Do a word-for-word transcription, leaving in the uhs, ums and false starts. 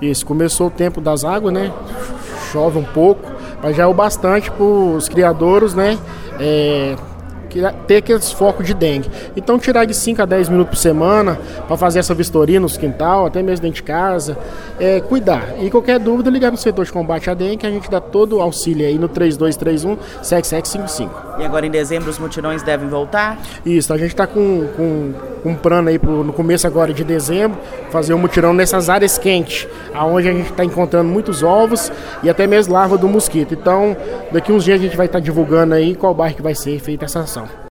Isso, começou o tempo das águas, né? Chove um pouco, mas já é o bastante para os criadores, né? É, ter aqueles focos de dengue. Então tirar de cinco a dez minutos por semana para fazer essa vistoria nos quintal, até mesmo dentro de casa, é, cuidar. E qualquer dúvida, ligar no setor de combate à dengue, que a gente dá todo o auxílio aí no três dois três um, sete sete cinco cinco. E agora em dezembro os mutirões devem voltar? Isso, a gente está com, com, com um plano aí pro, no começo agora de dezembro, fazer um mutirão nessas áreas quentes, aonde a gente está encontrando muitos ovos e até mesmo larva do mosquito. Então, daqui uns dias a gente vai estar tá divulgando aí qual bairro que vai ser feita essa ação.